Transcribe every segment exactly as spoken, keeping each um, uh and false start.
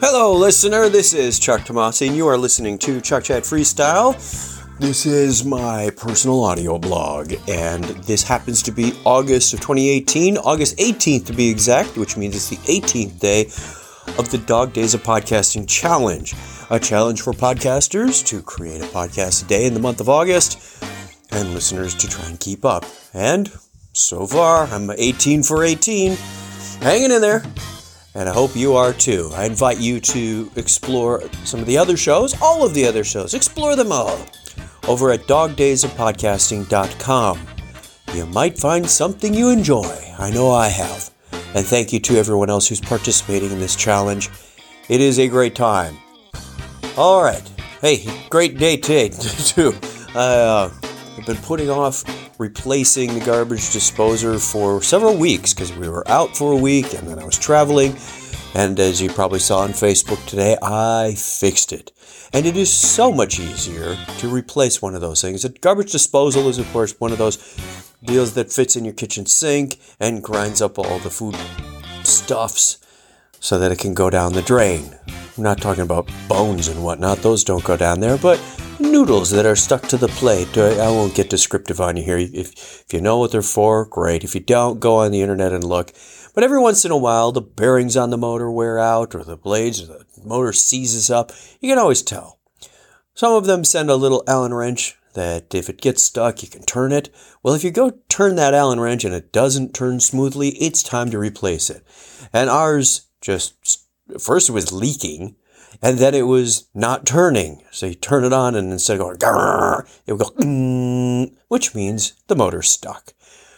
Hello, listener. This is Chuck Tomasi, and you are listening to Chuck Chat Freestyle. This is my personal audio blog, and this happens to be August of twenty eighteen, August eighteenth to be exact, which means it's the eighteenth day of the Dog Days of Podcasting Challenge, a challenge for podcasters to create a podcast a day in the month of August, and listeners to try and keep up. And so far, I'm eighteen for eighteen, hanging in there. And I hope you are too. I invite you to explore some of the other shows, all of the other shows, explore them all, over at dog days of podcasting dot com. You might find something you enjoy. I know I have. And thank you to everyone else who's participating in this challenge. It is a great time. All right. Hey, great day today, too. Uh, I've been putting off replacing the garbage disposer for several weeks because we were out for a week and then I was traveling. And as you probably saw on Facebook today, I fixed it. And it is so much easier to replace one of those things. A garbage disposal is, of course, one of those deals that fits in your kitchen sink and grinds up all the food stuffs so that it can go down the drain. I'm not talking about bones and whatnot. Those don't go down there, but noodles that are stuck to the plate. I won't get descriptive on you here. If, if you know what they're for, great. If you don't, go on the internet and look. But every once in a while, the bearings on the motor wear out, or the blades, or the motor seizes up. You can always tell. Some of them send a little Allen wrench that if it gets stuck, you can turn it. Well, if you go turn that Allen wrench and it doesn't turn smoothly, it's time to replace it. And ours just, first it was leaking, and then it was not turning. So you turn it on, and instead of going, grrr, it would go, mm, which means the motor's stuck.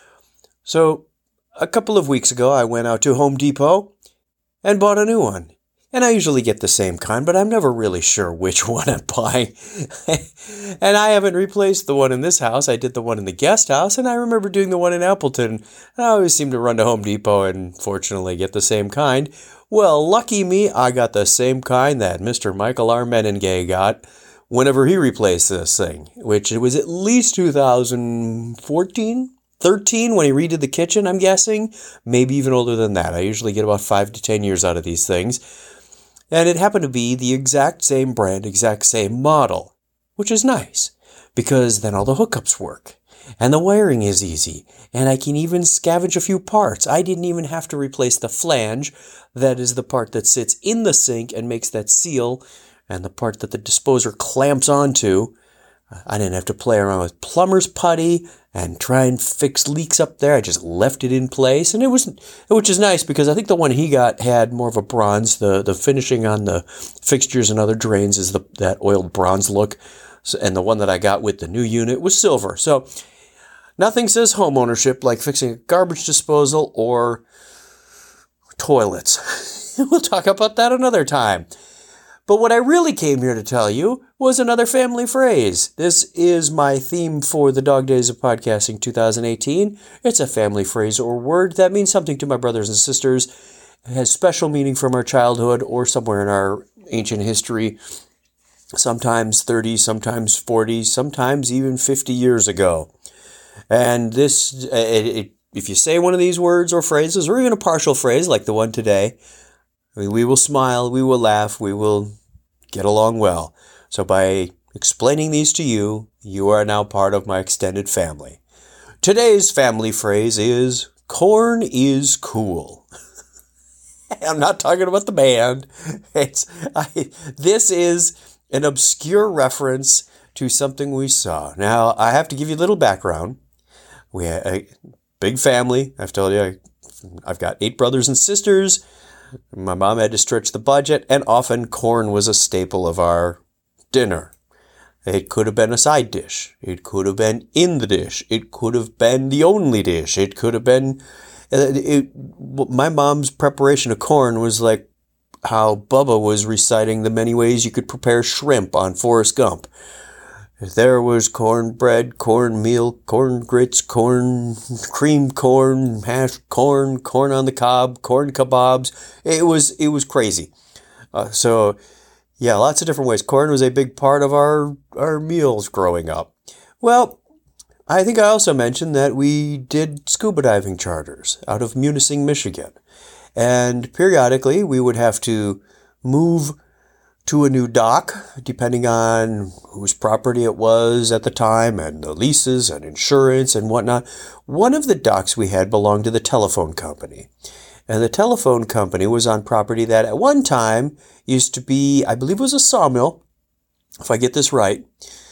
So a couple of weeks ago, I went out to Home Depot and bought a new one. And I usually get the same kind, but I'm never really sure which one I'm buying. And I haven't replaced the one in this house. I did the one in the guest house, and I remember doing the one in Appleton. I always seem to run to Home Depot and fortunately get the same kind. Well, lucky me, I got the same kind that Mister Michael R. Menengay got whenever he replaced this thing, which it was at least two thousand fourteen? thirteen when he redid the kitchen, I'm guessing. Maybe even older than that. I usually get about five to ten years out of these things. And it happened to be the exact same brand, exact same model, which is nice because then all the hookups work and the wiring is easy and I can even scavenge a few parts. I didn't even have to replace the flange. That is the part that sits in the sink and makes that seal, and the part that the disposer clamps onto. I didn't have to play around with plumber's putty and try and fix leaks up there. I just left it in place, and it was, which is nice because I think the one he got had more of a bronze. The the finishing on the fixtures and other drains is the that oiled bronze look, so, and the one that I got with the new unit was silver. So nothing says home ownership like fixing a garbage disposal or toilets. We'll talk about that another time. But what I really came here to tell you was another family phrase. This is my theme for the Dog Days of Podcasting twenty eighteen. It's a family phrase or word that means something to my brothers and sisters. It has special meaning from our childhood or somewhere in our ancient history. Sometimes thirty, sometimes forty, sometimes even fifty years ago. And this, it, it, if you say one of these words or phrases, or even a partial phrase like the one today, we will smile, we will laugh, we will get along well. So by explaining these to you, you are now part of my extended family. Today's family phrase is, corn is cool. I'm not talking about the band. It's I, This is an obscure reference to something we saw. Now, I have to give you a little background. We had a big family. I've told you, I, I've got eight brothers and sisters. My mom had to stretch the budget, and often corn was a staple of our dinner. It could have been a side dish. It could have been in the dish. It could have been the only dish. It could have been... It, it, my mom's preparation of corn was like how Bubba was reciting the many ways you could prepare shrimp on Forrest Gump. There was cornbread, cornmeal, corn grits, corn, cream corn, hashed corn, corn on the cob, corn kebabs. It was it was crazy. Uh, so, yeah, lots of different ways. Corn was a big part of our, our meals growing up. Well, I think I also mentioned that we did scuba diving charters out of Munising, Michigan. And periodically we would have to move to a new dock, depending on whose property it was at the time and the leases and insurance and whatnot. One of the docks we had belonged to the telephone company. And the telephone company was on property that at one time used to be, I believe it was a sawmill, if I get this right.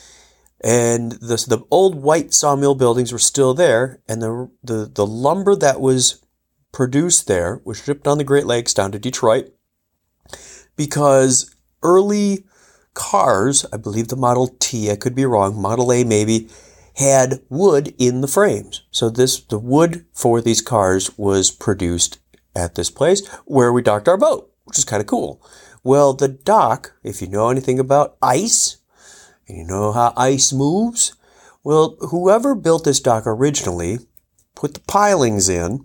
And the, the old white sawmill buildings were still there. And the, the, the lumber that was produced there was shipped on the Great Lakes down to Detroit because early cars, I believe the Model T, I could be wrong, Model A maybe, had wood in the frames. So this the wood for these cars was produced at this place where we docked our boat, which is kind of cool. Well, the dock, if you know anything about ice, and you know how ice moves, well, whoever built this dock originally put the pilings in,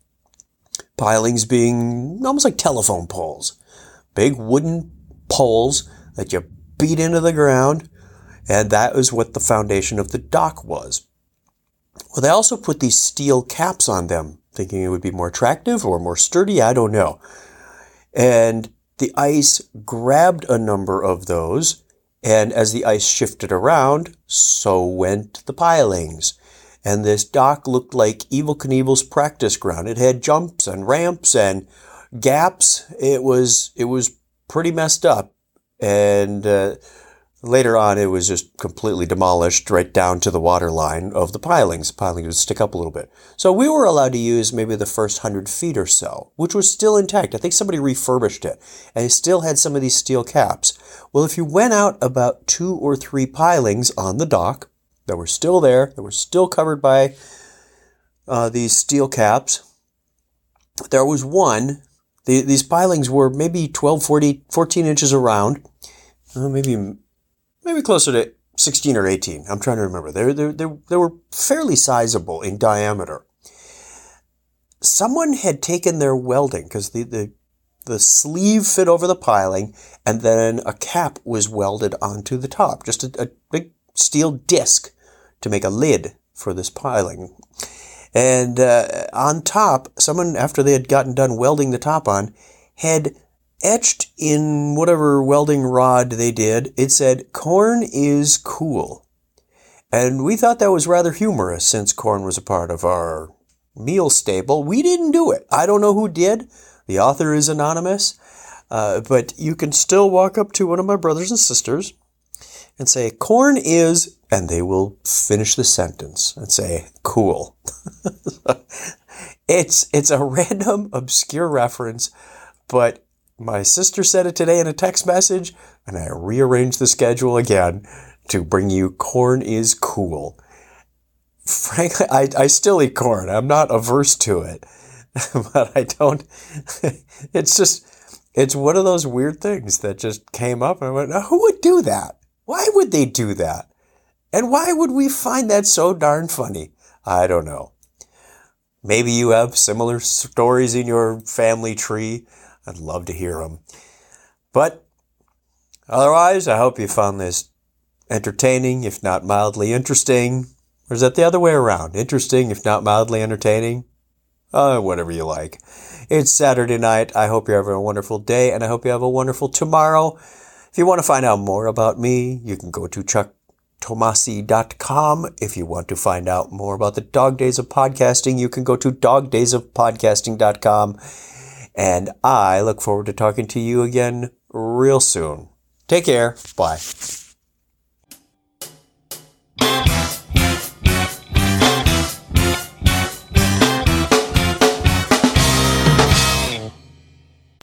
pilings being almost like telephone poles, big wooden poles that you beat into the ground, and that is what the foundation of the dock was. Well, they also put these steel caps on them, thinking it would be more attractive or more sturdy, I don't know. And the ice grabbed a number of those, and as the ice shifted around, so went the pilings. And this dock looked like Evel Knievel's practice ground. It had jumps and ramps and gaps. It was it was pretty messed up. And uh, later on, it was just completely demolished right down to the water line of the pilings. The pilings would stick up a little bit. So we were allowed to use maybe the first hundred feet or so, which was still intact. I think somebody refurbished it, and it still had some of these steel caps. Well, if you went out about two or three pilings on the dock that were still there, that were still covered by uh, these steel caps, there was one. The, these pilings were maybe twelve, fourteen inches around, uh, maybe maybe closer to sixteen or eighteen. I'm trying to remember. They they they they were fairly sizable in diameter. Someone had taken their welding because the, the the sleeve fit over the piling, and then a cap was welded onto the top, just a, a big steel disc to make a lid for this piling. And uh, on top, someone, after they had gotten done welding the top on, had etched in whatever welding rod they did, it said, "Corn is cool." And we thought that was rather humorous since corn was a part of our meal staple. We didn't do it. I don't know who did. The author is anonymous. Uh, but you can still walk up to one of my brothers and sisters and say, "Corn is," and they will finish the sentence and say, "Cool." It's it's a random, obscure reference, but my sister said it today in a text message, and I rearranged the schedule again to bring you "Corn is cool." Frankly, I, I still eat corn. I'm not averse to it, but I don't, it's just, it's one of those weird things that just came up, and I went, now, who would do that? Why would they do that? And why would we find that so darn funny? I don't know. Maybe you have similar stories in your family tree. I'd love to hear them. But otherwise, I hope you found this entertaining, if not mildly interesting. Or is that the other way around? Interesting, if not mildly entertaining? Uh, whatever you like. It's Saturday night. I hope you're having a wonderful day, and I hope you have a wonderful tomorrow. If you want to find out more about me, you can go to chuck tomasi dot com. If you want to find out more about the Dog Days of Podcasting, you can go to dog days of podcasting dot com. And I look forward to talking to you again real soon. Take care. Bye.